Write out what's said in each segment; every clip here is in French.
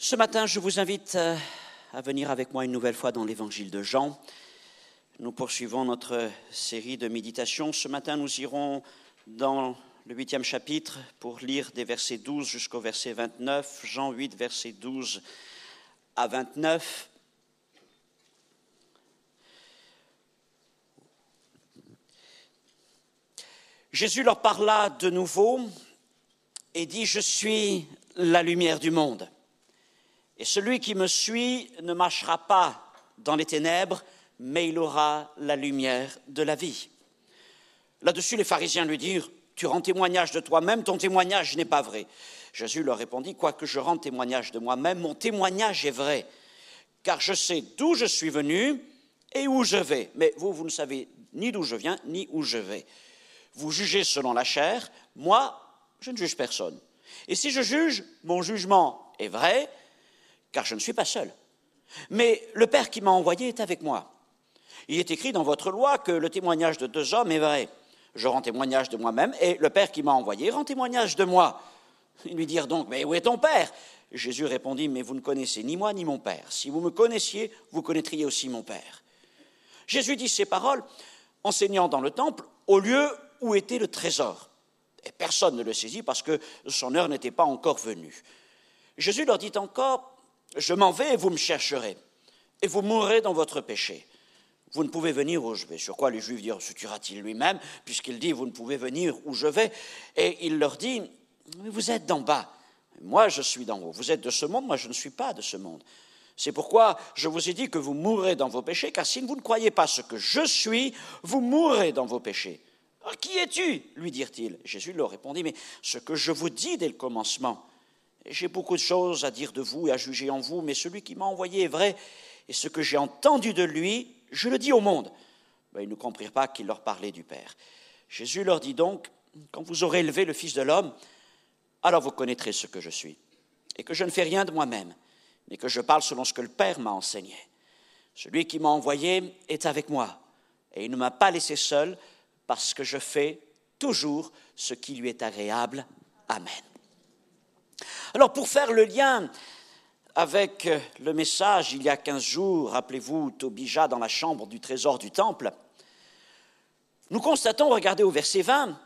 Ce matin, je vous invite à venir avec moi une nouvelle fois dans l'évangile de Jean. Nous poursuivons notre série de méditations. Ce matin, nous irons dans le 8e chapitre pour lire des versets 12 jusqu'au verset 29. Jean 8, versets 12 à 29. Jésus leur parla de nouveau et dit « Je suis la lumière du monde. Et celui qui me suit ne marchera pas dans les ténèbres, mais il aura la lumière de la vie. » Là-dessus, les pharisiens lui dirent « Tu rends témoignage de toi-même, ton témoignage n'est pas vrai. » Jésus leur répondit « Quoique je rende témoignage de moi-même, mon témoignage est vrai, car je sais d'où je suis venu et où je vais. Mais vous ne savez ni d'où je viens, ni où je vais. Vous jugez selon la chair, moi, je ne juge personne. Et si je juge, mon jugement est vrai, car je ne suis pas seul. Mais le Père qui m'a envoyé est avec moi. Il est écrit dans votre loi que le témoignage de deux hommes est vrai. Je rends témoignage de moi-même et le Père qui m'a envoyé rend témoignage de moi. » Ils lui dirent donc « Mais où est ton Père ?» Jésus répondit « Mais vous ne connaissez ni moi ni mon Père. Si vous me connaissiez, vous connaîtriez aussi mon Père. » Jésus dit ces paroles enseignant dans le temple au lieu où était le trésor. Et personne ne le saisit parce que son heure n'était pas encore venue. Jésus leur dit encore « Je m'en vais et vous me chercherez, et vous mourrez dans votre péché. Vous ne pouvez venir où je vais. » Sur quoi les Juifs dirent « Se tuera-t-il lui-même, puisqu'il dit « Vous ne pouvez venir où je vais ?» Et il leur dit « Vous êtes d'en bas, moi je suis d'en haut. Vous êtes de ce monde, moi je ne suis pas de ce monde. C'est pourquoi je vous ai dit que vous mourrez dans vos péchés, car si vous ne croyez pas ce que je suis, vous mourrez dans vos péchés. » « Qui es-tu » lui dirent-ils. Jésus leur répondit « Mais ce que je vous dis dès le commencement, j'ai beaucoup de choses à dire de vous et à juger en vous, mais celui qui m'a envoyé est vrai, et ce que j'ai entendu de lui, je le dis au monde. » Ils ne comprirent pas qu'il leur parlait du Père. Jésus leur dit donc « Quand vous aurez élevé le Fils de l'homme, alors vous connaîtrez ce que je suis, et que je ne fais rien de moi-même, mais que je parle selon ce que le Père m'a enseigné. Celui qui m'a envoyé est avec moi, et il ne m'a pas laissé seul, parce que je fais toujours ce qui lui est agréable. Amen. » Alors, pour faire le lien avec le message, il y a 15 jours, rappelez-vous, Tobija dans la chambre du trésor du temple, nous constatons, regardez au verset 20,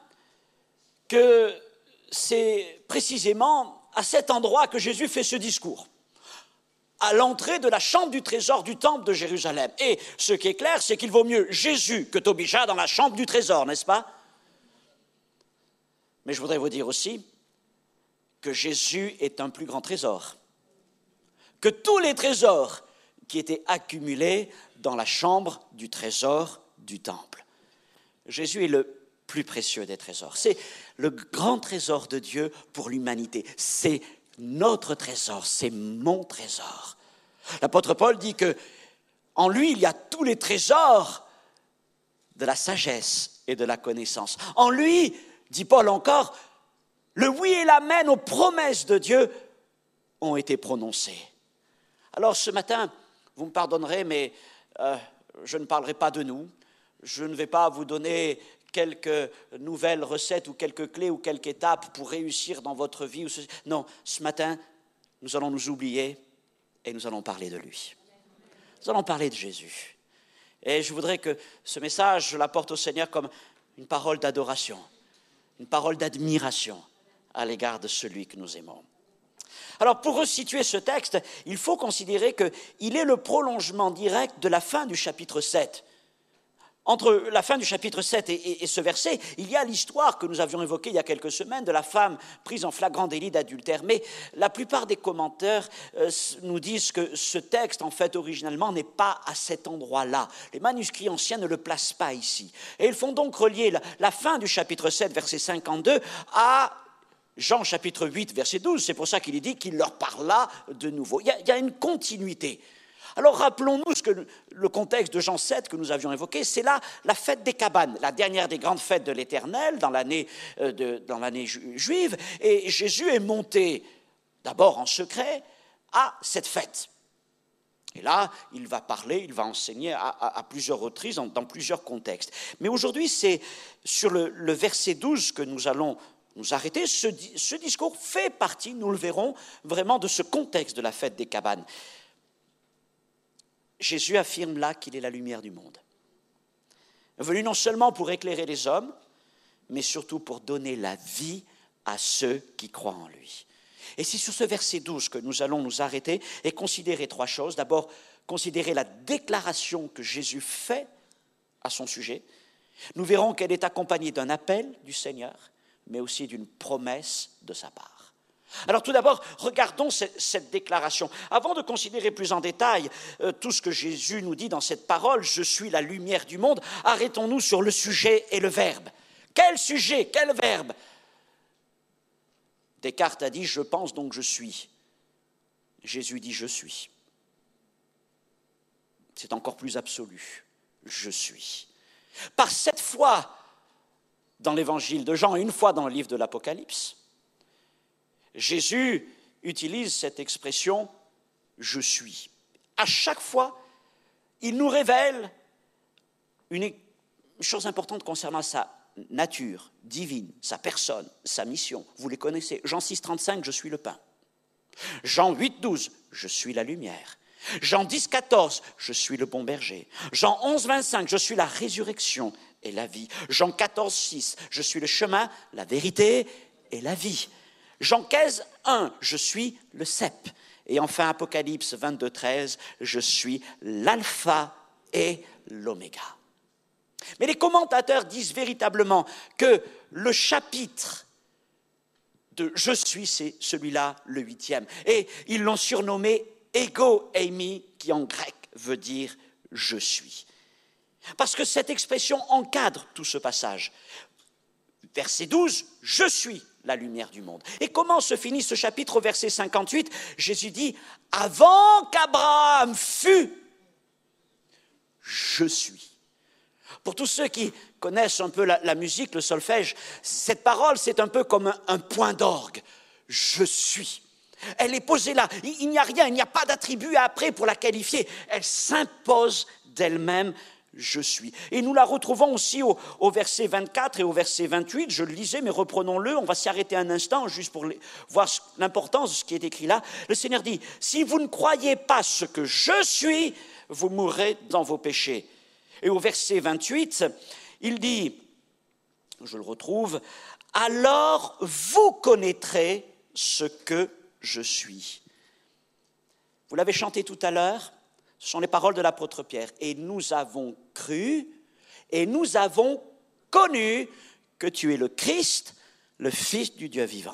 que c'est précisément à cet endroit que Jésus fait ce discours, à l'entrée de la chambre du trésor du temple de Jérusalem. Et ce qui est clair, c'est qu'il vaut mieux Jésus que Tobija dans la chambre du trésor, n'est-ce pas? Mais je voudrais vous dire aussi que Jésus est un plus grand trésor que tous les trésors qui étaient accumulés dans la chambre du trésor du temple. Jésus est le plus précieux des trésors. C'est le grand trésor de Dieu pour l'humanité. C'est notre trésor, c'est mon trésor. L'apôtre Paul dit que en lui, il y a tous les trésors de la sagesse et de la connaissance. En lui, dit Paul encore, le oui et l'amen aux promesses de Dieu ont été prononcés. Alors ce matin, vous me pardonnerez, mais je ne parlerai pas de nous. Je ne vais pas vous donner quelques nouvelles recettes ou quelques clés ou quelques étapes pour réussir dans votre vie. Non, ce matin, nous allons nous oublier et nous allons parler de lui. Nous allons parler de Jésus. Et je voudrais que ce message, je l'apporte au Seigneur comme une parole d'adoration, une parole d'admiration à l'égard de celui que nous aimons. Alors, pour resituer ce texte, il faut considérer qu'il est le prolongement direct de la fin du chapitre 7. Entre la fin du chapitre 7 et ce verset, il y a l'histoire que nous avions évoquée il y a quelques semaines de la femme prise en flagrant délit d'adultère. Mais la plupart des commentaires nous disent que ce texte, en fait, originellement, n'est pas à cet endroit-là. Les manuscrits anciens ne le placent pas ici. Et ils font donc relier la fin du chapitre 7, verset 52, à Jean chapitre 8, verset 12. C'est pour ça qu'il est dit qu'il leur parla de nouveau. Il y a une continuité. Alors rappelons-nous le contexte de Jean 7 que nous avions évoqué, c'est là la fête des cabanes, la dernière des grandes fêtes de l'Éternel dans l'année juive. Et Jésus est monté d'abord en secret à cette fête. Et là, il va parler, il va enseigner à plusieurs reprises, dans plusieurs contextes. Mais aujourd'hui, c'est sur le verset 12 que nous allons nous arrêter. Ce discours fait partie, nous le verrons, vraiment de ce contexte de la fête des cabanes. Jésus affirme là qu'il est la lumière du monde. Venu non seulement pour éclairer les hommes, mais surtout pour donner la vie à ceux qui croient en lui. Et c'est sur ce verset 12 que nous allons nous arrêter et considérer trois choses. D'abord, considérer la déclaration que Jésus fait à son sujet. Nous verrons qu'elle est accompagnée d'un appel du Seigneur, mais aussi d'une promesse de sa part. Alors tout d'abord, regardons cette déclaration. Avant de considérer plus en détail tout ce que Jésus nous dit dans cette parole, « Je suis la lumière du monde », arrêtons-nous sur le sujet et le verbe. Quel sujet, quel verbe ? Descartes a dit « Je pense donc je suis ». Jésus dit « Je suis ». C'est encore plus absolu. « Je suis ». Par 7 fois dans l'évangile de Jean et une fois dans le livre de l'Apocalypse, Jésus utilise cette expression « je suis ». À chaque fois, il nous révèle une chose importante concernant sa nature divine, sa personne, sa mission. Vous les connaissez. Jean 6, 35, je suis le pain. Jean 8, 12, je suis la lumière. Jean 10, 14, je suis le bon berger. Jean 11, 25, je suis la résurrection et la vie. Jean 14, 6, je suis le chemin, la vérité et la vie. Jean 15, 1, je suis le cep. Et enfin, Apocalypse 22, 13, je suis l'alpha et l'oméga. Mais les commentateurs disent véritablement que le chapitre de « Je suis », c'est celui-là, le 8e. Et ils l'ont surnommé « Ego eimi », qui en grec veut dire « je suis ». Parce que cette expression encadre tout ce passage. Verset 12, « Je suis la lumière du monde ». Et comment se finit ce chapitre au verset 58 ? Jésus dit « Avant qu'Abraham fût, je suis ». Pour tous ceux qui connaissent un peu la musique, le solfège, cette parole, c'est un peu comme un point d'orgue. Je suis. Elle est posée là. Il n'y a rien, il n'y a pas d'attribut après pour la qualifier. Elle s'impose d'elle-même. Je suis. Et nous la retrouvons aussi au verset 24 et au verset 28. Je le lisais, mais reprenons-le. On va s'y arrêter un instant juste pour voir l'importance de ce qui est écrit là. Le Seigneur dit, « Si vous ne croyez pas ce que je suis, vous mourrez dans vos péchés. » Et au verset 28, il dit, je le retrouve, « Alors vous connaîtrez ce que je suis. » Vous l'avez chanté tout à l'heure, ce sont les paroles de l'apôtre Pierre. « Et nous avons cru, et nous avons connu que tu es le Christ, le Fils du Dieu vivant. »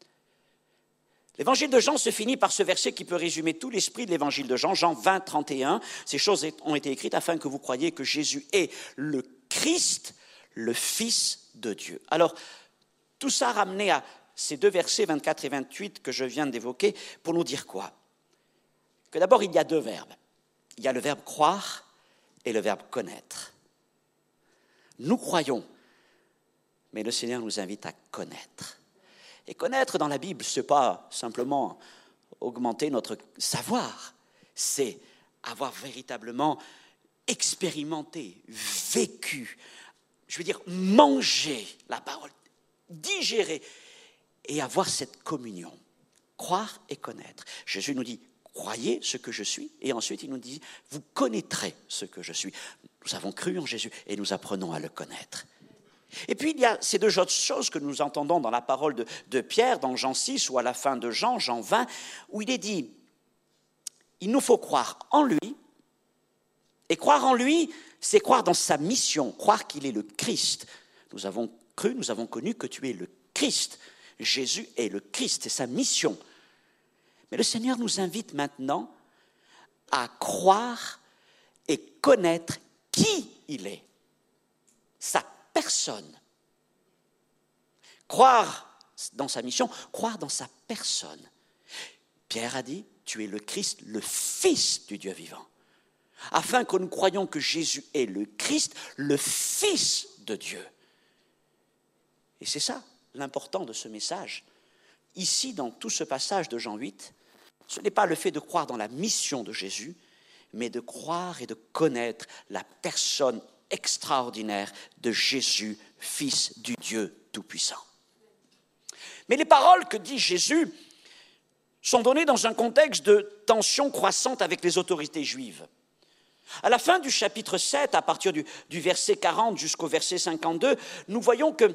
L'évangile de Jean se finit par ce verset qui peut résumer tout l'esprit de l'évangile de Jean, Jean 20, 31. Ces choses ont été écrites afin que vous croyiez que Jésus est le Christ, le Fils de Dieu. Alors, tout ça ramené à ces deux versets 24 et 28 que je viens d'évoquer pour nous dire quoi ? Que d'abord, il y a deux verbes. Il y a le verbe croire et le verbe connaître. Nous croyons, mais le Seigneur nous invite à connaître. Et connaître dans la Bible, ce n'est pas simplement augmenter notre savoir, c'est avoir véritablement expérimenté, vécu, je veux dire manger la parole, digérer et avoir cette communion. Croire et connaître. Jésus nous dit, croyez ce que je suis, et ensuite il nous dit, vous connaîtrez ce que je suis. Nous avons cru en Jésus et nous apprenons à le connaître. Et puis il y a ces deux autres choses que nous entendons dans la parole de Pierre, dans Jean 6 ou à la fin de Jean 20, où il est dit, il nous faut croire en lui, et croire en lui, c'est croire dans sa mission, croire qu'il est le Christ. Nous avons cru, nous avons connu que tu es le Christ. Jésus est le Christ, c'est sa mission. Mais le Seigneur nous invite maintenant à croire et connaître qui il est, sa personne. Croire dans sa mission, croire dans sa personne. Pierre a dit, tu es le Christ, le Fils du Dieu vivant. Afin que nous croyions que Jésus est le Christ, le Fils de Dieu. Et c'est ça l'important de ce message. Ici, dans tout ce passage de Jean 8, ce n'est pas le fait de croire dans la mission de Jésus, mais de croire et de connaître la personne extraordinaire de Jésus, Fils du Dieu Tout-Puissant. Mais les paroles que dit Jésus sont données dans un contexte de tension croissante avec les autorités juives. À la fin du chapitre 7, à partir du verset 40 jusqu'au verset 52, nous voyons que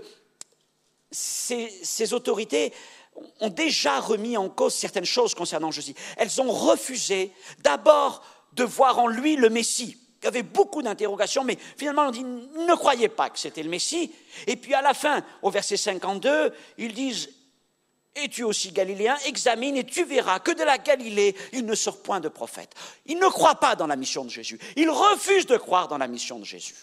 ces autorités ont déjà remis en cause certaines choses concernant Jésus. Elles ont refusé d'abord de voir en lui le Messie. Il y avait beaucoup d'interrogations, mais finalement on dit ne croyez pas que c'était le Messie. Et puis à la fin, au verset 52, ils disent es-tu aussi galiléen? Examine et tu verras que de la Galilée, il ne sort point de prophète. Ils ne croient pas dans la mission de Jésus. Ils refusent de croire dans la mission de Jésus.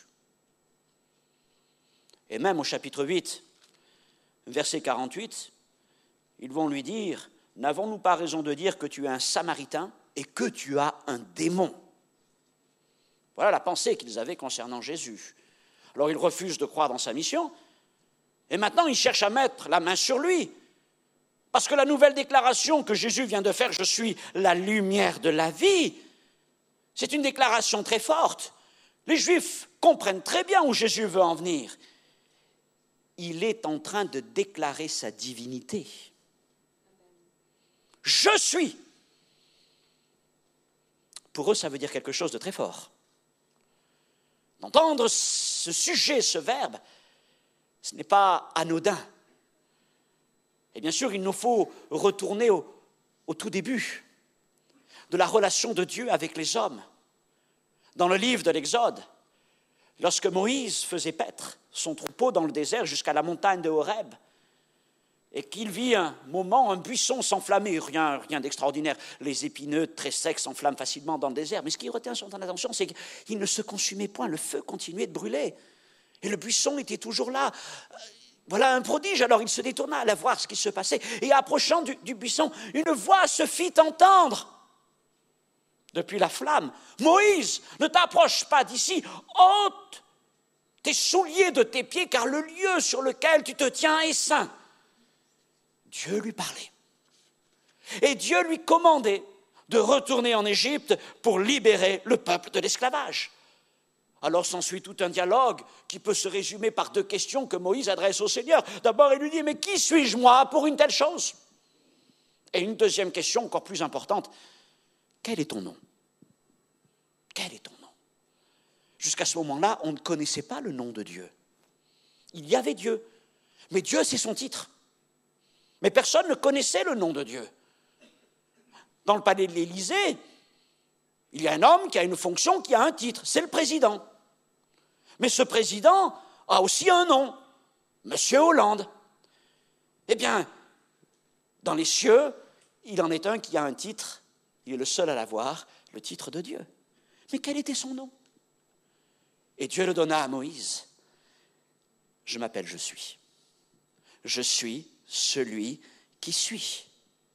Et même au chapitre 8, verset 48, ils vont lui dire « N'avons-nous pas raison de dire que tu es un Samaritain et que tu as un démon ?» Voilà la pensée qu'ils avaient concernant Jésus. Alors ils refusent de croire dans sa mission, et maintenant ils cherchent à mettre la main sur lui. Parce que la nouvelle déclaration que Jésus vient de faire, « Je suis la lumière de la vie », c'est une déclaration très forte. Les Juifs comprennent très bien où Jésus veut en venir. Il est en train de déclarer sa divinité. « Je suis ». Pour eux, ça veut dire quelque chose de très fort. D'entendre ce sujet, ce verbe, ce n'est pas anodin. Et bien sûr, il nous faut retourner au tout début de la relation de Dieu avec les hommes. Dans le livre de l'Exode, lorsque Moïse faisait paître son troupeau dans le désert jusqu'à la montagne de Horeb, et qu'il vit un moment, un buisson s'enflammer, rien d'extraordinaire. Les épineux très secs s'enflamment facilement dans le désert. Mais ce qui retient son attention, c'est qu'il ne se consumait point, le feu continuait de brûler. Et le buisson était toujours là. Voilà un prodige, alors il se détourna à aller voir ce qui se passait. Et approchant du buisson, une voix se fit entendre depuis la flamme. « Moïse, ne t'approche pas d'ici, ôte tes souliers de tes pieds, car le lieu sur lequel tu te tiens est saint. » Dieu lui parlait. Et Dieu lui commandait de retourner en Égypte pour libérer le peuple de l'esclavage. Alors s'ensuit tout un dialogue qui peut se résumer par 2 questions que Moïse adresse au Seigneur. D'abord, il lui dit « Mais qui suis-je, moi, pour une telle chose ?» Et une deuxième question encore plus importante, « Quel est ton nom ?» Quel est ton nom? Jusqu'à ce moment-là, on ne connaissait pas le nom de Dieu. Il y avait Dieu, mais Dieu, c'est son titre. Mais personne ne connaissait le nom de Dieu. Dans le palais de l'Élysée, il y a un homme qui a une fonction, qui a un titre, c'est le président. Mais ce président a aussi un nom, Monsieur Hollande. Eh bien, dans les cieux, il en est un qui a un titre, il est le seul à l'avoir, le titre de Dieu. Mais quel était son nom? Et Dieu le donna à Moïse. Je m'appelle Je suis. Je suis celui qui suis.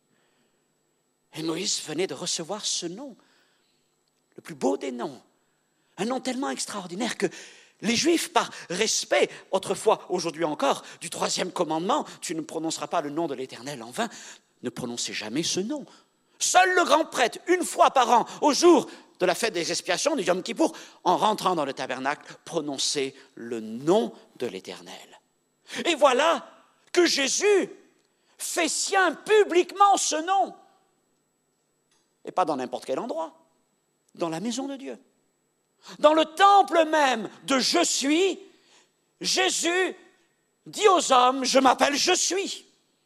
Et Moïse venait de recevoir ce nom, le plus beau des noms, un nom tellement extraordinaire que les Juifs, par respect, autrefois, aujourd'hui encore, du 3e commandement, tu ne prononceras pas le nom de l'Éternel en vain, ne prononcez jamais ce nom. Seul le grand prêtre, une fois par an, au jour de la fête des expiations, du Yom Kippour, en rentrant dans le tabernacle, prononçait le nom de l'Éternel. Et voilà que Jésus fait sien publiquement ce nom. Et pas dans n'importe quel endroit, dans la maison de Dieu. Dans le temple même de Je suis, Jésus dit aux hommes, je m'appelle Je suis.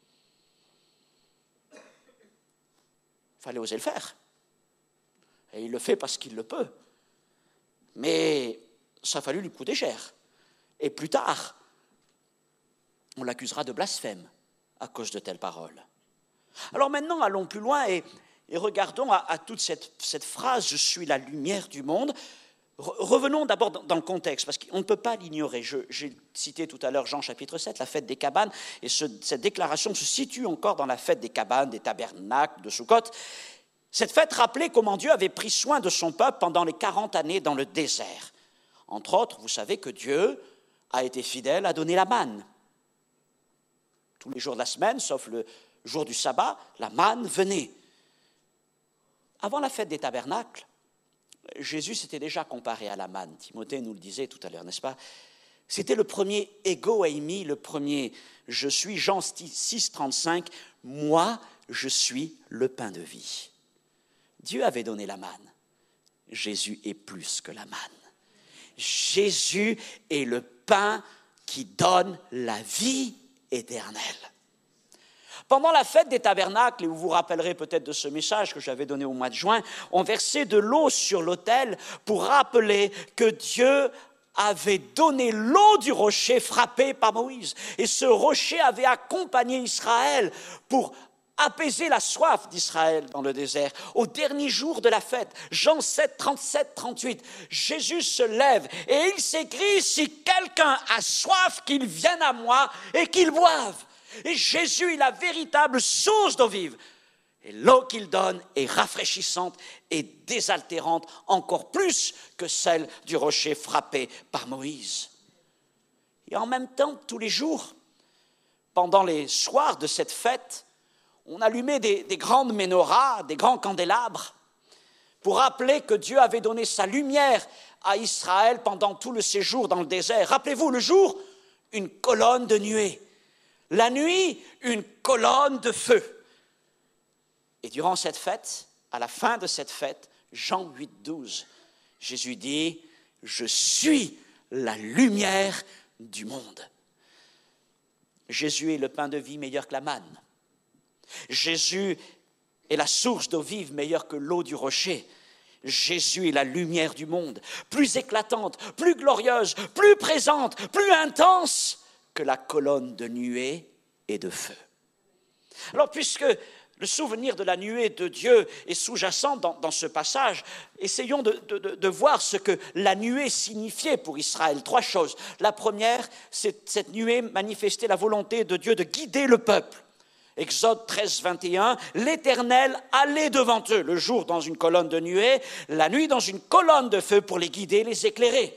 Il fallait oser le faire. Et il le fait parce qu'il le peut. Mais ça a fallu lui coûter cher. Et plus tard, on l'accusera de blasphème à cause de telles paroles. Alors maintenant, allons plus loin et regardons à toute cette phrase « Je suis la lumière du monde ». Revenons d'abord dans le contexte, parce qu'on ne peut pas l'ignorer. J'ai cité tout à l'heure Jean chapitre 7, la fête des cabanes, et cette déclaration se situe encore dans la fête des cabanes, des tabernacles, de Sukkot. Cette fête rappelait comment Dieu avait pris soin de son peuple pendant les 40 années dans le désert. Entre autres, vous savez que Dieu a été fidèle à donner la manne. Tous les jours de la semaine, sauf le jour du sabbat, la manne venait. Avant la fête des tabernacles, Jésus s'était déjà comparé à la manne. Timothée nous le disait tout à l'heure, n'est-ce pas? C'était le premier ego eimi, le premier je suis, Jean 6, 35, moi je suis le pain de vie. Dieu avait donné la manne. Jésus est plus que la manne. Jésus est le pain qui donne la vie éternelle. Pendant la fête des tabernacles, et vous vous rappellerez peut-être de ce message que j'avais donné au mois de juin, on versait de l'eau sur l'autel pour rappeler que Dieu avait donné l'eau du rocher frappé par Moïse. Et ce rocher avait accompagné Israël pour apaiser la soif d'Israël dans le désert. Au dernier jour de la fête, Jean 7, 37, 38, Jésus se lève et il s'écrie « Si quelqu'un a soif, qu'il vienne à moi et qu'il boive ». Et Jésus est la véritable source d'eau vive. Et l'eau qu'il donne est rafraîchissante et désaltérante, encore plus que celle du rocher frappé par Moïse. Et en même temps, tous les jours, pendant les soirs de cette fête, on allumait des grandes menorahs, des grands candélabres, pour rappeler que Dieu avait donné sa lumière à Israël pendant tout le séjour dans le désert. Rappelez-vous, le jour, une colonne de nuée. La nuit, une colonne de feu. Et durant cette fête, à la fin de cette fête, Jean 8, 12, Jésus dit « Je suis la lumière du monde ». Jésus est le pain de vie meilleur que la manne. Jésus est la source d'eau vive meilleure que l'eau du rocher. Jésus est la lumière du monde, plus éclatante, plus glorieuse, plus présente, plus intense que la colonne de nuée et de feu. Alors, puisque le souvenir de la nuée de Dieu est sous-jacent dans ce passage, essayons de voir ce que la nuée signifiait pour Israël. 3 choses. La première, c'est cette nuée manifestait la volonté de Dieu de guider le peuple. Exode 13, 21, l'Éternel allait devant eux, le jour dans une colonne de nuée, la nuit dans une colonne de feu pour les guider, les éclairer.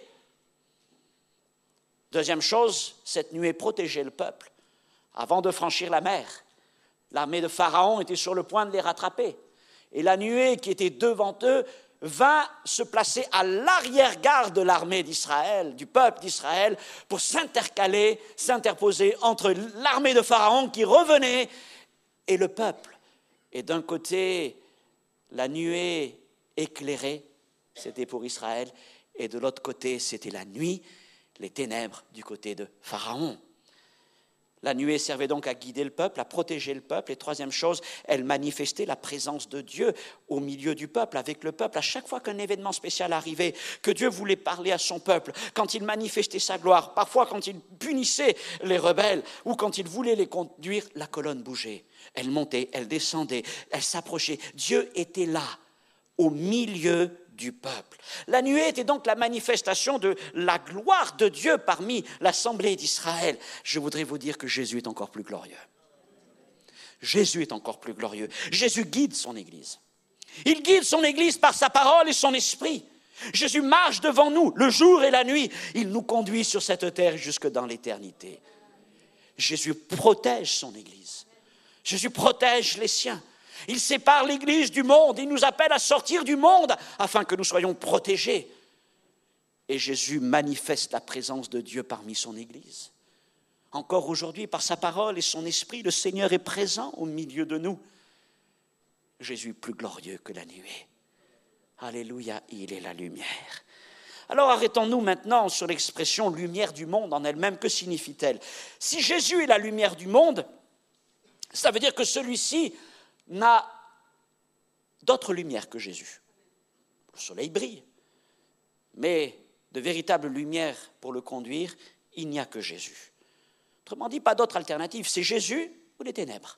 Deuxième chose, cette nuée protégeait le peuple. Avant de franchir la mer, l'armée de Pharaon était sur le point de les rattraper. Et la nuée qui était devant eux vint se placer à l'arrière-garde de l'armée d'Israël, du peuple d'Israël, pour s'interposer entre l'armée de Pharaon qui revenait et le peuple. Et d'un côté, la nuée éclairée, c'était pour Israël, et de l'autre côté, c'était la nuit, les ténèbres du côté de Pharaon. La nuée servait donc à guider le peuple, à protéger le peuple. Et troisième chose, elle manifestait la présence de Dieu au milieu du peuple, avec le peuple. À chaque fois qu'un événement spécial arrivait, que Dieu voulait parler à son peuple, quand il manifestait sa gloire, parfois quand il punissait les rebelles ou quand il voulait les conduire, la colonne bougeait. Elle montait, elle descendait, elle s'approchait. Dieu était là, au milieu du peuple. La nuée était donc la manifestation de la gloire de Dieu parmi l'assemblée d'Israël. Je voudrais vous dire que Jésus est encore plus glorieux. Jésus est encore plus glorieux. Jésus guide son Église. Il guide son Église par sa parole et son esprit. Jésus marche devant nous le jour et la nuit. Il nous conduit sur cette terre jusque dans l'éternité. Jésus protège son Église. Jésus protège les siens. Il sépare l'Église du monde, il nous appelle à sortir du monde afin que nous soyons protégés. Et Jésus manifeste la présence de Dieu parmi son Église. Encore aujourd'hui, par sa parole et son esprit, le Seigneur est présent au milieu de nous. Jésus est plus glorieux que la nuée. Alléluia, il est la lumière. Alors arrêtons-nous maintenant sur l'expression « lumière du monde » en elle-même. Que signifie-t-elle? Si Jésus est la lumière du monde, ça veut dire que celui-ci n'a d'autre lumière que Jésus. Le soleil brille, mais de véritable lumière pour le conduire, il n'y a que Jésus. Autrement dit, pas d'autre alternative, c'est Jésus ou les ténèbres.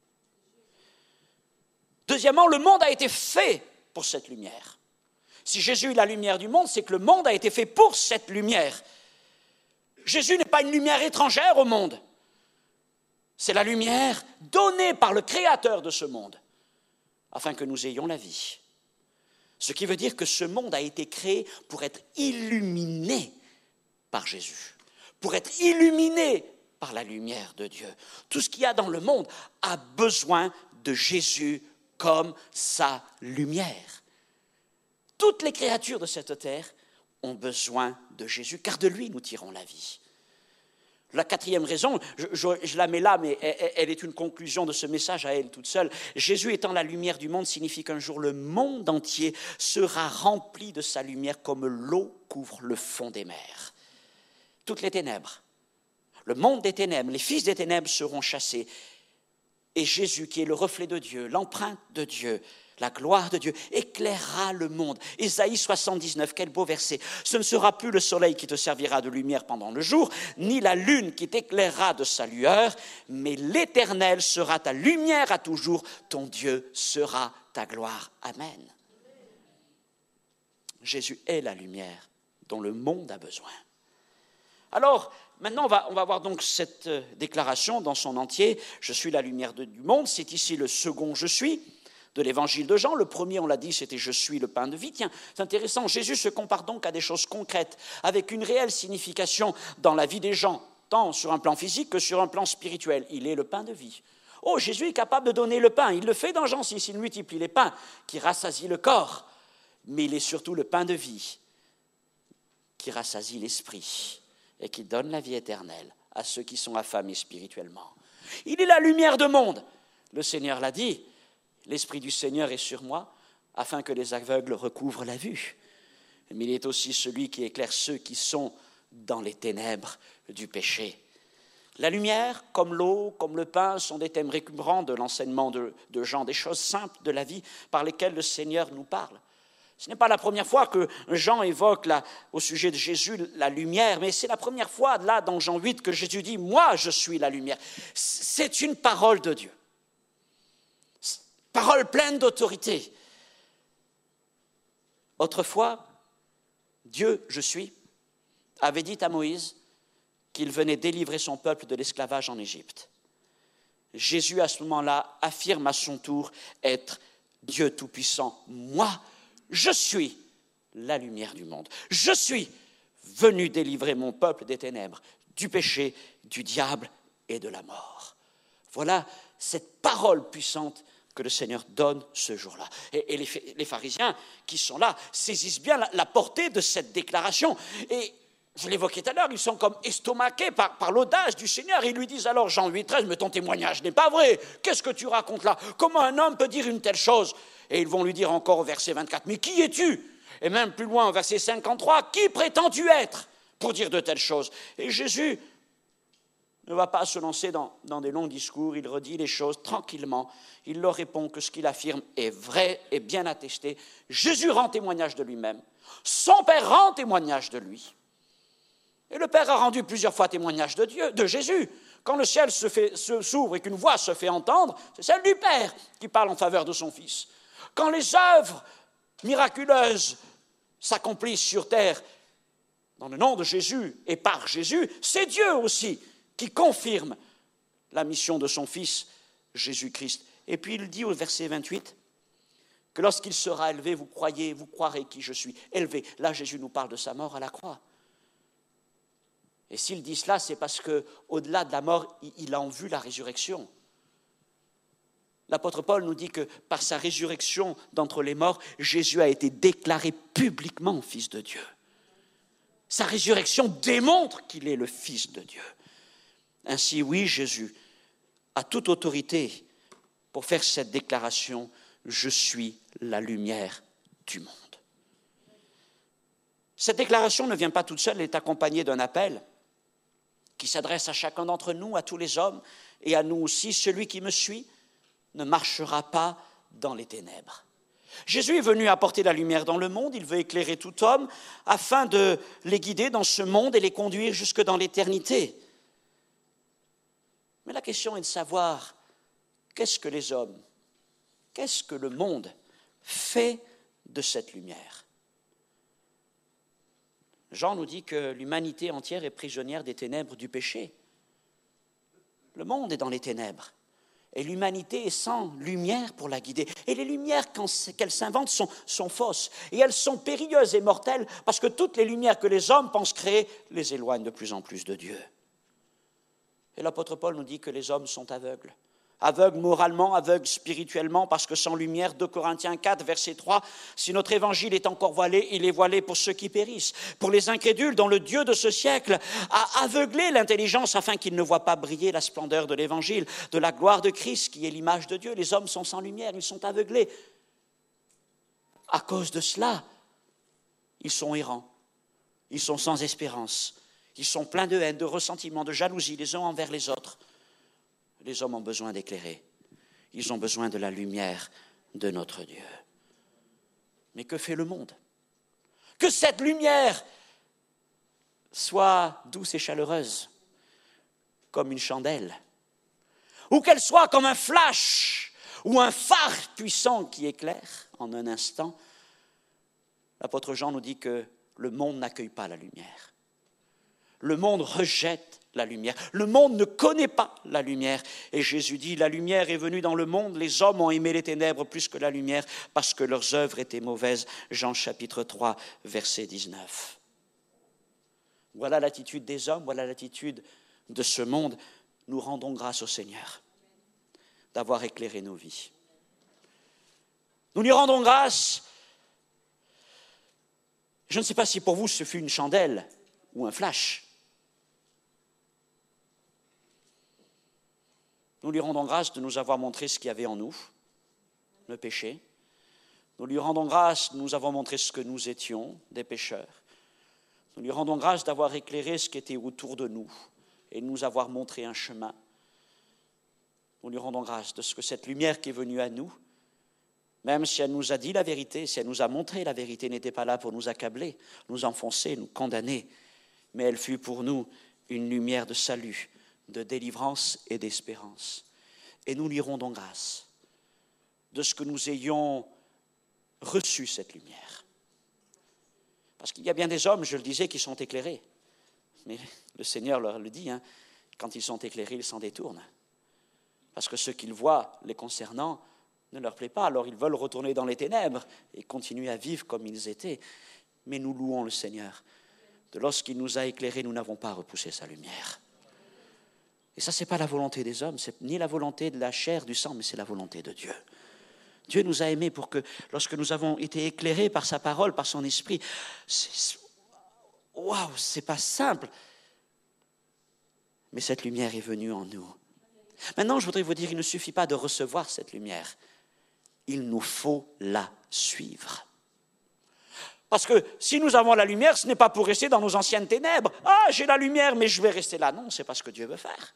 Deuxièmement, le monde a été fait pour cette lumière. Si Jésus est la lumière du monde, c'est que le monde a été fait pour cette lumière. Jésus n'est pas une lumière étrangère au monde. C'est la lumière donnée par le Créateur de ce monde, afin que nous ayons la vie. Ce qui veut dire que ce monde a été créé pour être illuminé par Jésus, pour être illuminé par la lumière de Dieu. Tout ce qu'il y a dans le monde a besoin de Jésus comme sa lumière. Toutes les créatures de cette terre ont besoin de Jésus, car de lui nous tirons la vie. La quatrième raison, je la mets là, mais elle est une conclusion de ce message à elle toute seule. Jésus étant la lumière du monde signifie qu'un jour le monde entier sera rempli de sa lumière comme l'eau couvre le fond des mers. Toutes les ténèbres, le monde des ténèbres, les fils des ténèbres seront chassés. Et Jésus, qui est le reflet de Dieu, l'empreinte de Dieu, la gloire de Dieu, éclairera le monde. Ésaïe 79, quel beau verset. Ce ne sera plus le soleil qui te servira de lumière pendant le jour, ni la lune qui t'éclairera de sa lueur, mais l'Éternel sera ta lumière à toujours, ton Dieu sera ta gloire. Amen. Jésus est la lumière dont le monde a besoin. Alors, maintenant, on va voir donc cette déclaration dans son entier. Je suis la lumière du monde. C'est ici le second « je suis » de l'évangile de Jean. Le premier, on l'a dit, c'était « je suis le pain de vie ». Tiens, c'est intéressant. Jésus se compare donc à des choses concrètes, avec une réelle signification dans la vie des gens, tant sur un plan physique que sur un plan spirituel. Il est le pain de vie. Oh, Jésus est capable de donner le pain. Il le fait dans Jean 6. Il multiplie les pains qui rassasient le corps. Mais il est surtout le pain de vie qui rassasie l'esprit et qui donne la vie éternelle à ceux qui sont affamés spirituellement. Il est la lumière du monde. Le Seigneur l'a dit, l'Esprit du Seigneur est sur moi, afin que les aveugles recouvrent la vue. Mais il est aussi celui qui éclaire ceux qui sont dans les ténèbres du péché. La lumière, comme l'eau, comme le pain, sont des thèmes récurrents de l'enseignement de Jean, des choses simples de la vie par lesquelles le Seigneur nous parle. Ce n'est pas la première fois que Jean évoque au sujet de Jésus la lumière, mais c'est la première fois, là, dans Jean 8, que Jésus dit « Moi, je suis la lumière ». C'est une parole de Dieu. Parole pleine d'autorité. Autrefois, Dieu, je suis, avait dit à Moïse qu'il venait délivrer son peuple de l'esclavage en Égypte. Jésus, à ce moment-là, affirme à son tour être Dieu Tout-Puissant. Moi, je suis la lumière du monde. Je suis venu délivrer mon peuple des ténèbres, du péché, du diable et de la mort. Voilà cette parole puissante que le Seigneur donne ce jour-là. Et les pharisiens qui sont là saisissent bien la portée de cette déclaration. Et je l'évoquais tout à l'heure, ils sont comme estomaqués par l'audace du Seigneur. Ils lui disent alors, Jean 8,13, mais ton témoignage n'est pas vrai. Qu'est-ce que tu racontes là? Comment un homme peut dire une telle chose? Et ils vont lui dire encore au verset 24, mais qui es-tu? Et même plus loin au verset 53, qui prétends-tu être pour dire de telles choses? Et Jésus ne va pas se lancer dans des longs discours, il redit les choses tranquillement. Il leur répond que ce qu'il affirme est vrai et bien attesté. Jésus rend témoignage de lui-même. Son Père rend témoignage de lui. Et le Père a rendu plusieurs fois témoignage de Jésus. Quand le ciel s'ouvre et qu'une voix se fait entendre, c'est celle du Père qui parle en faveur de son Fils. Quand les œuvres miraculeuses s'accomplissent sur terre, dans le nom de Jésus et par Jésus, c'est Dieu aussi qui confirme la mission de son Fils, Jésus-Christ. Et puis il dit au verset 28 que lorsqu'il sera élevé, vous croirez qui je suis. Élevé. Là, Jésus nous parle de sa mort à la croix. Et s'il dit cela, c'est parce qu'au-delà de la mort, il a en vue la résurrection. L'apôtre Paul nous dit que par sa résurrection d'entre les morts, Jésus a été déclaré publiquement Fils de Dieu. Sa résurrection démontre qu'il est le Fils de Dieu. Ainsi, oui, Jésus a toute autorité pour faire cette déclaration « Je suis la lumière du monde ». Cette déclaration ne vient pas toute seule, elle est accompagnée d'un appel qui s'adresse à chacun d'entre nous, à tous les hommes et à nous aussi. Celui qui me suit ne marchera pas dans les ténèbres. Jésus est venu apporter la lumière dans le monde, il veut éclairer tout homme afin de les guider dans ce monde et les conduire jusque dans l'éternité. Mais la question est de savoir qu'est-ce que les hommes, qu'est-ce que le monde fait de cette lumière. Jean nous dit que l'humanité entière est prisonnière des ténèbres du péché. Le monde est dans les ténèbres. Et l'humanité est sans lumière pour la guider. Et les lumières, qu'elles s'inventent, sont fausses. Et elles sont périlleuses et mortelles parce que toutes les lumières que les hommes pensent créer les éloignent de plus en plus de Dieu. Et l'apôtre Paul nous dit que les hommes sont aveugles Aveugle moralement, aveugle spirituellement, parce que sans lumière, 2 Corinthiens 4, verset 3, si notre évangile est encore voilé, il est voilé pour ceux qui périssent, pour les incrédules dont le Dieu de ce siècle a aveuglé l'intelligence afin qu'ils ne voient pas briller la splendeur de l'évangile, de la gloire de Christ qui est l'image de Dieu. Les hommes sont sans lumière, ils sont aveuglés. À cause de cela, ils sont errants, ils sont sans espérance, ils sont pleins de haine, de ressentiment, de jalousie les uns envers les autres. Les hommes ont besoin d'éclairer. Ils ont besoin de la lumière de notre Dieu. Mais que fait le monde? Que cette lumière soit douce et chaleureuse, comme une chandelle, ou qu'elle soit comme un flash ou un phare puissant qui éclaire en un instant. L'apôtre Jean nous dit que le monde n'accueille pas la lumière. Le monde rejette la lumière. Le monde ne connaît pas la lumière. Et Jésus dit, la lumière est venue dans le monde, les hommes ont aimé les ténèbres plus que la lumière parce que leurs œuvres étaient mauvaises. Jean chapitre 3, verset 19. Voilà l'attitude des hommes, voilà l'attitude de ce monde. Nous rendons grâce au Seigneur d'avoir éclairé nos vies. Nous lui rendons grâce. Je ne sais pas si pour vous ce fut une chandelle ou un flash. Nous lui rendons grâce de nous avoir montré ce qu'il y avait en nous, le péché. Nous lui rendons grâce de nous avoir montré ce que nous étions, des pécheurs. Nous lui rendons grâce d'avoir éclairé ce qui était autour de nous et de nous avoir montré un chemin. Nous lui rendons grâce de ce que cette lumière qui est venue à nous, même si elle nous a dit la vérité, si elle nous a montré la vérité, n'était pas là pour nous accabler, nous enfoncer, nous condamner, mais elle fut pour nous une lumière de salut, de délivrance et d'espérance. Et nous lui rendons grâce de ce que nous ayons reçu cette lumière. Parce qu'il y a bien des hommes, je le disais, qui sont éclairés. Mais le Seigneur leur le dit, quand ils sont éclairés, ils s'en détournent. Parce que ce qu'ils voient les concernant ne leur plaît pas, alors ils veulent retourner dans les ténèbres et continuer à vivre comme ils étaient. Mais nous louons le Seigneur. De lorsqu'il nous a éclairés, nous n'avons pas repoussé sa lumière. Et ça, ce n'est pas la volonté des hommes, c'est ni la volonté de la chair, du sang, mais c'est la volonté de Dieu. Dieu nous a aimés pour que, lorsque nous avons été éclairés par sa parole, par son esprit, waouh, c'est pas simple. Mais cette lumière est venue en nous. Maintenant, je voudrais vous dire, il ne suffit pas de recevoir cette lumière. Il nous faut la suivre. Parce que si nous avons la lumière, ce n'est pas pour rester dans nos anciennes ténèbres. Ah, j'ai la lumière, mais je vais rester là. Non, c'est pas ce que Dieu veut faire.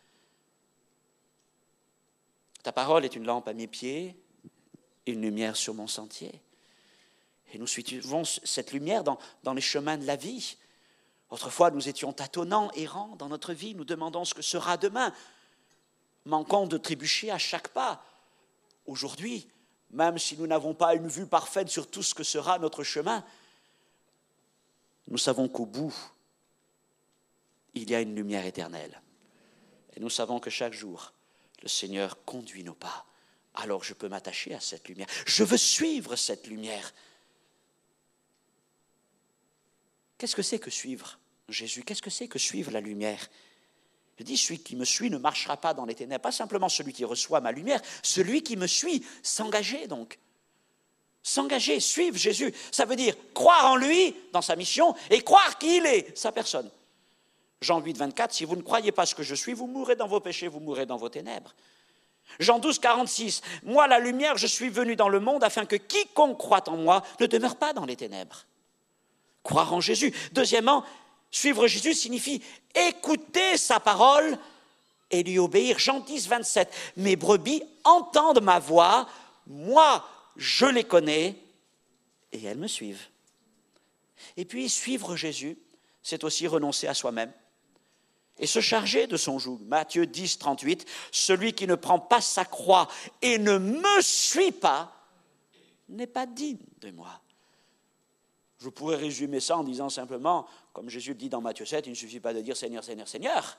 Ta parole est une lampe à mes pieds, une lumière sur mon sentier. Et nous suivons cette lumière dans les chemins de la vie. Autrefois, nous étions tâtonnants, errants dans notre vie. Nous demandons ce que sera demain, manquant de trébucher à chaque pas. Aujourd'hui, même si nous n'avons pas une vue parfaite sur tout ce que sera notre chemin, nous savons qu'au bout, il y a une lumière éternelle. Et nous savons que chaque jour, le Seigneur conduit nos pas. Alors je peux m'attacher à cette lumière. Je veux suivre cette lumière. Qu'est-ce que c'est que suivre Jésus? Qu'est-ce que c'est que suivre la lumière? Je dis, celui qui me suit ne marchera pas dans les ténèbres. Pas simplement celui qui reçoit ma lumière, celui qui me suit, s'engager donc. S'engager, suivre Jésus, ça veut dire croire en lui, dans sa mission, et croire qu'il est, sa personne. Jean 8, 24, si vous ne croyez pas ce que je suis, vous mourrez dans vos péchés, vous mourrez dans vos ténèbres. Jean 12, 46, moi la lumière, je suis venu dans le monde afin que quiconque croit en moi ne demeure pas dans les ténèbres. Croire en Jésus. Deuxièmement, suivre Jésus signifie écouter sa parole et lui obéir. Jean 10, 27, mes brebis entendent ma voix, moi je les connais et elles me suivent. Et puis suivre Jésus, c'est aussi renoncer à soi-même et se charger de son joug. Matthieu 10, 38, celui qui ne prend pas sa croix et ne me suit pas n'est pas digne de moi. Je pourrais résumer ça en disant simplement, comme Jésus le dit dans Matthieu 7, il ne suffit pas de dire Seigneur, Seigneur, Seigneur.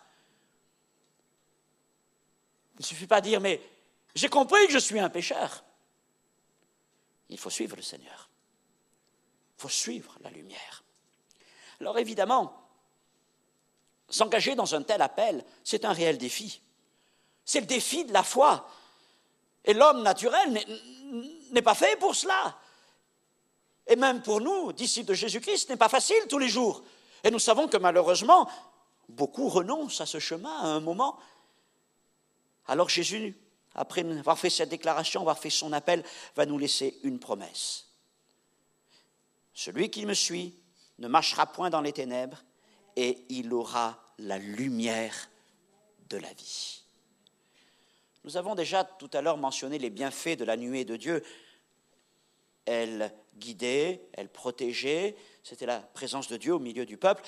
Il ne suffit pas de dire, mais j'ai compris que je suis un pécheur. Il faut suivre le Seigneur. Il faut suivre la lumière. Alors évidemment, s'engager dans un tel appel, c'est un réel défi. C'est le défi de la foi. Et l'homme naturel n'est pas fait pour cela. Et même pour nous, disciples de Jésus-Christ, ce n'est pas facile tous les jours. Et nous savons que malheureusement, beaucoup renoncent à ce chemin à un moment. Alors Jésus, après avoir fait cette déclaration, avoir fait son appel, va nous laisser une promesse. Celui qui me suit ne marchera point dans les ténèbres et il aura la lumière de la vie. Nous avons déjà tout à l'heure mentionné les bienfaits de la nuée de Dieu. Elle guidait, elle protégeait, c'était la présence de Dieu au milieu du peuple.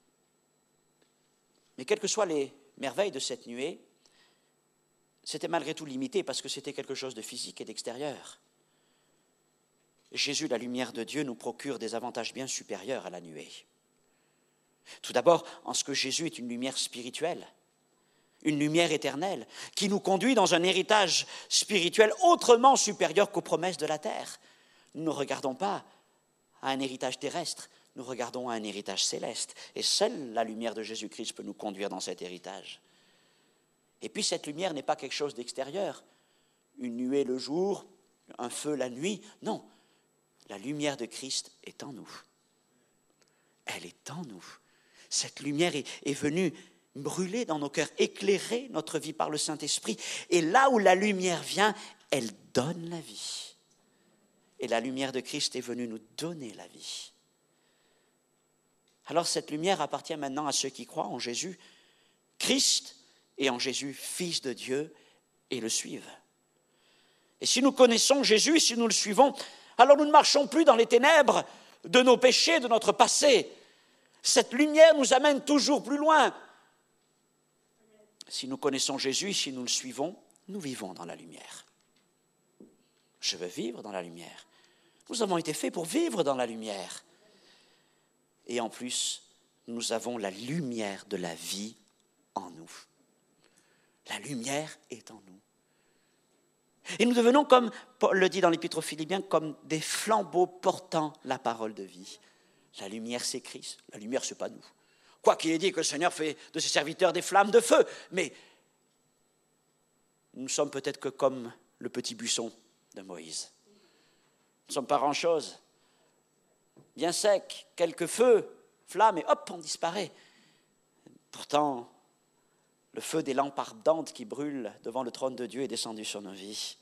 Mais quelles que soient les merveilles de cette nuée, c'était malgré tout limité parce que c'était quelque chose de physique et d'extérieur. Jésus, la lumière de Dieu, nous procure des avantages bien supérieurs à la nuée. Tout d'abord, en ce que Jésus est une lumière spirituelle, une lumière éternelle, qui nous conduit dans un héritage spirituel autrement supérieur qu'aux promesses de la terre. Nous ne regardons pas à un héritage terrestre, nous regardons à un héritage céleste. Et seule la lumière de Jésus-Christ peut nous conduire dans cet héritage. Et puis cette lumière n'est pas quelque chose d'extérieur, une nuée le jour, un feu la nuit. Non, la lumière de Christ est en nous. Elle est en nous. Cette lumière est venue brûler dans nos cœurs, éclairer notre vie par le Saint-Esprit. Et là où la lumière vient, elle donne la vie. Et la lumière de Christ est venue nous donner la vie. Alors cette lumière appartient maintenant à ceux qui croient en Jésus, Christ et en Jésus, Fils de Dieu, et le suivent. Et si nous connaissons Jésus, si nous le suivons, alors nous ne marchons plus dans les ténèbres de nos péchés, de notre passé. Cette lumière nous amène toujours plus loin. Si nous connaissons Jésus, si nous le suivons, nous vivons dans la lumière. Je veux vivre dans la lumière. Nous avons été faits pour vivre dans la lumière. Et en plus, nous avons la lumière de la vie en nous. La lumière est en nous. Et nous devenons, comme Paul le dit dans l'Épître aux Philippiens, comme des flambeaux portant la parole de vie. La lumière, c'est Christ. La lumière, ce n'est pas nous. Quoi qu'il ait dit que le Seigneur fait de ses serviteurs des flammes de feu. Mais nous ne sommes peut-être que comme le petit buisson de Moïse. Nous ne sommes pas grand-chose. Bien sec, quelques feux, flammes, et hop, on disparaît. Pourtant, le feu des lampes ardentes qui brûlent devant le trône de Dieu est descendu sur nos vies.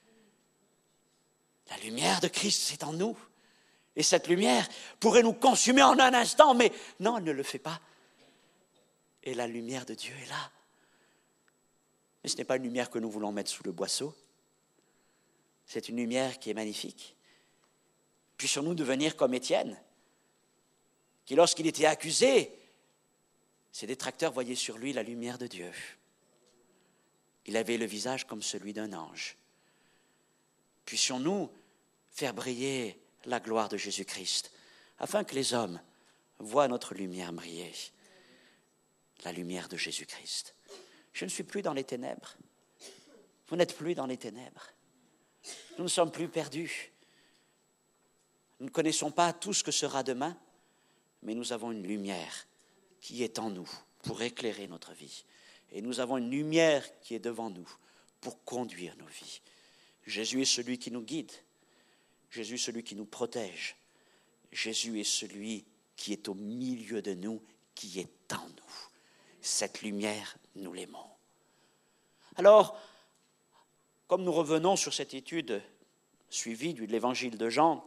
La lumière de Christ, c'est en nous. Et cette lumière pourrait nous consumer en un instant, mais non, elle ne le fait pas. Et la lumière de Dieu est là. Mais ce n'est pas une lumière que nous voulons mettre sous le boisseau. C'est une lumière qui est magnifique. Puissions-nous devenir comme Étienne, qui lorsqu'il était accusé, ses détracteurs voyaient sur lui la lumière de Dieu. Il avait le visage comme celui d'un ange. Puissions-nous faire briller la gloire de Jésus-Christ, afin que les hommes voient notre lumière briller, la lumière de Jésus-Christ. Je ne suis plus dans les ténèbres. Vous n'êtes plus dans les ténèbres. Nous ne sommes plus perdus. Nous ne connaissons pas tout ce que sera demain, mais nous avons une lumière qui est en nous pour éclairer notre vie. Et nous avons une lumière qui est devant nous pour conduire nos vies. Jésus est celui qui nous guide. Jésus est celui qui nous protège. Jésus est celui qui est au milieu de nous, qui est en nous. Cette lumière, nous l'aimons. Alors, comme nous revenons sur cette étude suivie de l'évangile de Jean,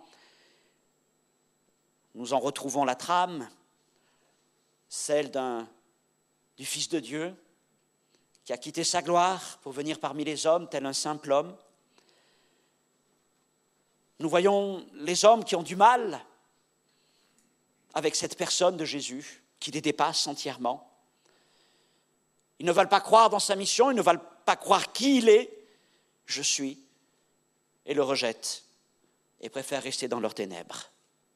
nous en retrouvons la trame, celle du Fils de Dieu qui a quitté sa gloire pour venir parmi les hommes tel un simple homme. Nous voyons les hommes qui ont du mal avec cette personne de Jésus, qui les dépasse entièrement. Ils ne veulent pas croire dans sa mission, ils ne veulent pas croire qui il est, je suis, et le rejettent et préfèrent rester dans leurs ténèbres.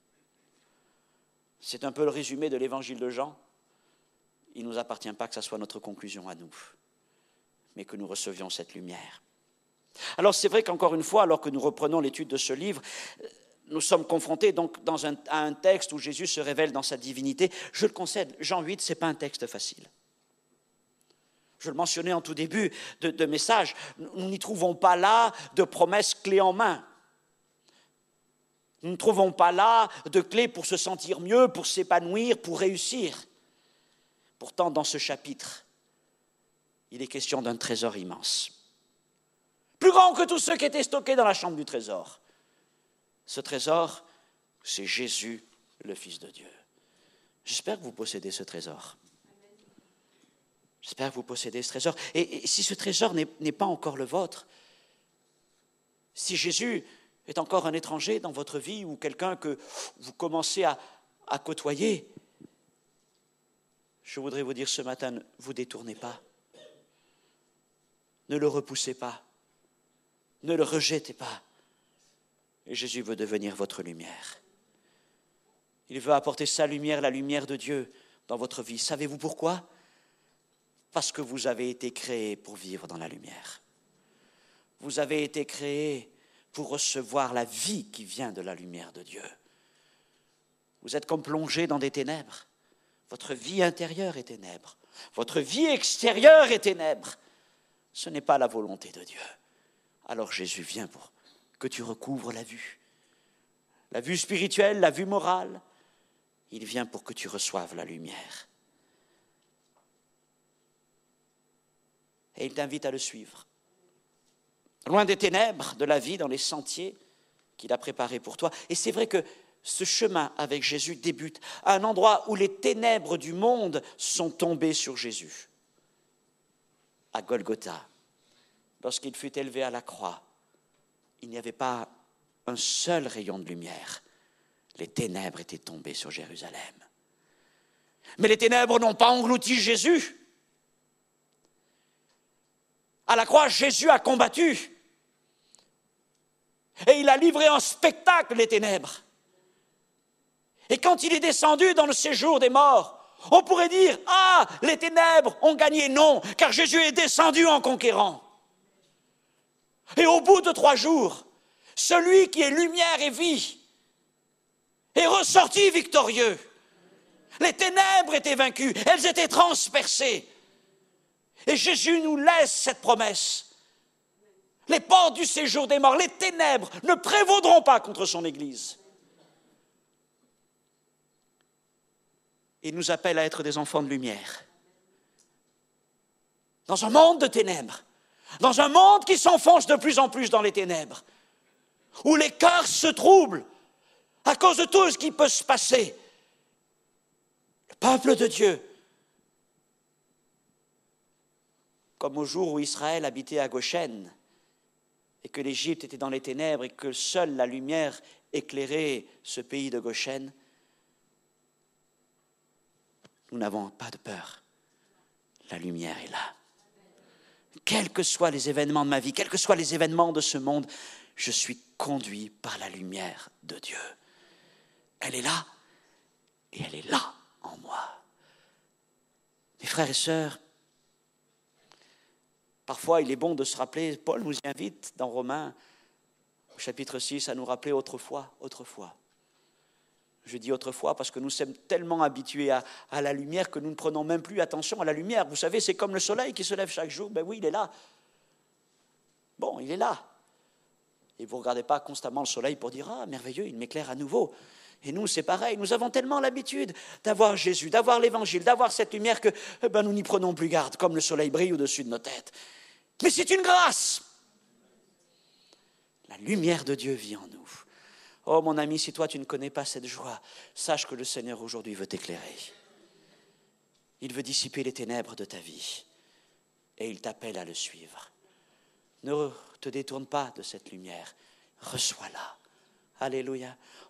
C'est un peu le résumé de l'évangile de Jean. Il ne nous appartient pas que ce soit notre conclusion à nous, mais que nous recevions cette lumière. Alors c'est vrai qu'encore une fois, alors que nous reprenons l'étude de ce livre, nous sommes confrontés donc à un texte où Jésus se révèle dans sa divinité. Je le concède, Jean 8, ce n'est pas un texte facile. Je le mentionnais en tout début de message, nous n'y trouvons pas là de promesses clés en main. Nous ne trouvons pas là de clés pour se sentir mieux, pour s'épanouir, pour réussir. Pourtant, dans ce chapitre, il est question d'un trésor immense. Plus grand que tous ceux qui étaient stockés dans la chambre du trésor. Ce trésor, c'est Jésus, le Fils de Dieu. J'espère que vous possédez ce trésor. J'espère que vous possédez ce trésor. Et si ce trésor n'est pas encore le vôtre, si Jésus est encore un étranger dans votre vie ou quelqu'un que vous commencez à côtoyer, je voudrais vous dire ce matin, ne vous détournez pas. Ne le repoussez pas. Ne le rejetez pas. Et Jésus veut devenir votre lumière. Il veut apporter sa lumière, la lumière de Dieu dans votre vie. Savez-vous pourquoi ? Parce que vous avez été créés pour vivre dans la lumière. Vous avez été créés pour recevoir la vie qui vient de la lumière de Dieu. Vous êtes comme plongés dans des ténèbres. Votre vie intérieure est ténèbres. Votre vie extérieure est ténèbres. Ce n'est pas la volonté de Dieu. Alors Jésus vient pour que tu recouvres la vue spirituelle, la vue morale. Il vient pour que tu reçoives la lumière. Et il t'invite à le suivre. Loin des ténèbres de la vie, dans les sentiers qu'il a préparés pour toi. Et c'est vrai que ce chemin avec Jésus débute à un endroit où les ténèbres du monde sont tombées sur Jésus. À Golgotha, lorsqu'il fut élevé à la croix, il n'y avait pas un seul rayon de lumière. Les ténèbres étaient tombées sur Jérusalem. Mais les ténèbres n'ont pas englouti Jésus. À la croix, Jésus a combattu. Et il a livré en spectacle les ténèbres. Et quand il est descendu dans le séjour des morts, on pourrait dire, ah, les ténèbres ont gagné. Non, car Jésus est descendu en conquérant. Et au bout de 3 jours, celui qui est lumière et vie est ressorti victorieux. Les ténèbres étaient vaincues, elles étaient transpercées. Et Jésus nous laisse cette promesse. Les portes du séjour des morts, les ténèbres ne prévaudront pas contre son Église. Il nous appelle à être des enfants de lumière. Dans un monde de ténèbres, dans un monde qui s'enfonce de plus en plus dans les ténèbres, où les cœurs se troublent à cause de tout ce qui peut se passer, le peuple de Dieu, comme au jour où Israël habitait à Goshen, et que l'Égypte était dans les ténèbres, et que seule la lumière éclairait ce pays de Goshen, nous n'avons pas de peur. La lumière est là. Quels que soient les événements de ma vie, quels que soient les événements de ce monde, je suis conduit par la lumière de Dieu. Elle est là, et elle est là en moi. Mes frères et sœurs, parfois il est bon de se rappeler, Paul nous y invite dans Romains, au chapitre 6, à nous rappeler autrefois. Je dis autrefois parce que nous sommes tellement habitués à la lumière que nous ne prenons même plus attention à la lumière. Vous savez, c'est comme le soleil qui se lève chaque jour. Ben oui, il est là. Bon, il est là. Et vous ne regardez pas constamment le soleil pour dire « Ah, merveilleux, il m'éclaire à nouveau ». Et nous, c'est pareil. Nous avons tellement l'habitude d'avoir Jésus, d'avoir l'Évangile, d'avoir cette lumière que nous n'y prenons plus garde, comme le soleil brille au-dessus de nos têtes. Mais c'est une grâce. La lumière de Dieu vit en nous. Oh mon ami, si toi tu ne connais pas cette joie, sache que le Seigneur aujourd'hui veut t'éclairer. Il veut dissiper les ténèbres de ta vie et il t'appelle à le suivre. Ne te détourne pas de cette lumière, reçois-la. Alléluia.